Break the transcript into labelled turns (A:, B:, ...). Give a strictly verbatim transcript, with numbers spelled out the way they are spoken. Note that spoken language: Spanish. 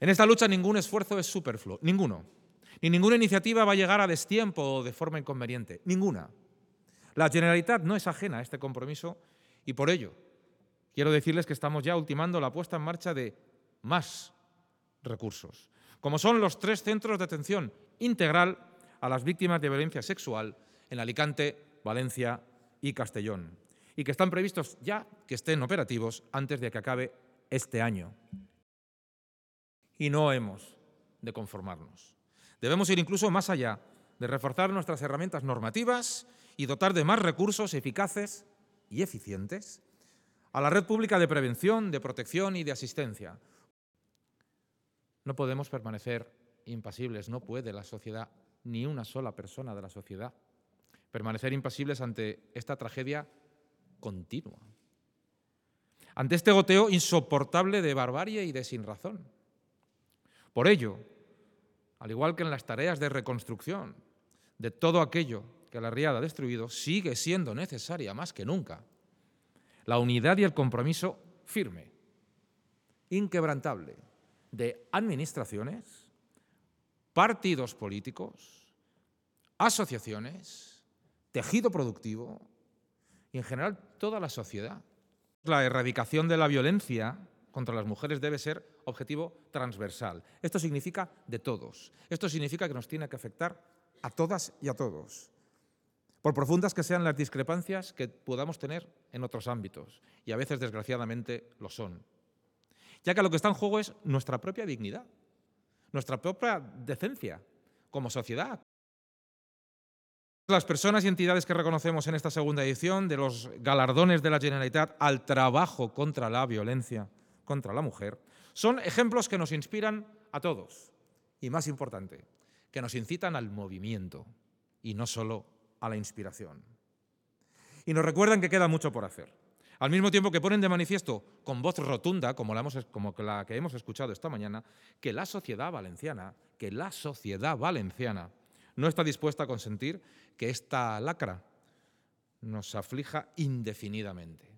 A: En esta lucha ningún esfuerzo es superfluo, ninguno. Ni ninguna iniciativa va a llegar a destiempo o de forma inconveniente, ninguna. La Generalitat no es ajena a este compromiso y por ello quiero decirles que estamos ya ultimando la puesta en marcha de más recursos, como son los tres centros de atención integral a las víctimas de violencia sexual en Alicante, Valencia y Castellón, y que están previstos ya que estén operativos antes de que acabe este año. Y no hemos de conformarnos. Debemos ir incluso más allá de reforzar nuestras herramientas normativas y dotar de más recursos eficaces y eficientes a la red pública de prevención, de protección y de asistencia. No podemos permanecer impasibles, no puede la sociedad, ni una sola persona de la sociedad, permanecer impasibles ante esta tragedia continua, ante este goteo insoportable de barbarie y de sinrazón. Por ello, al igual que en las tareas de reconstrucción de todo aquello que la riada ha destruido, sigue siendo necesaria más que nunca la unidad y el compromiso firme, inquebrantable, de administraciones, partidos políticos, asociaciones, tejido productivo y, en general, toda la sociedad. La erradicación de la violencia contra las mujeres debe ser objetivo transversal. Esto significa de todos. Esto significa que nos tiene que afectar a todas y a todos, por profundas que sean las discrepancias que podamos tener en otros ámbitos, y a veces, desgraciadamente, lo son. Ya que lo que está en juego es nuestra propia dignidad, nuestra propia decencia como sociedad. Las personas y entidades que reconocemos en esta segunda edición de los galardones de la Generalitat al trabajo contra la violencia contra la mujer son ejemplos que nos inspiran a todos y, más importante, que nos incitan al movimiento y no solo a la inspiración. Y nos recuerdan que queda mucho por hacer. Al mismo tiempo que ponen de manifiesto con voz rotunda, como la, hemos, como la que hemos escuchado esta mañana, que la sociedad valenciana, que la sociedad valenciana no está dispuesta a consentir que esta lacra nos aflija indefinidamente.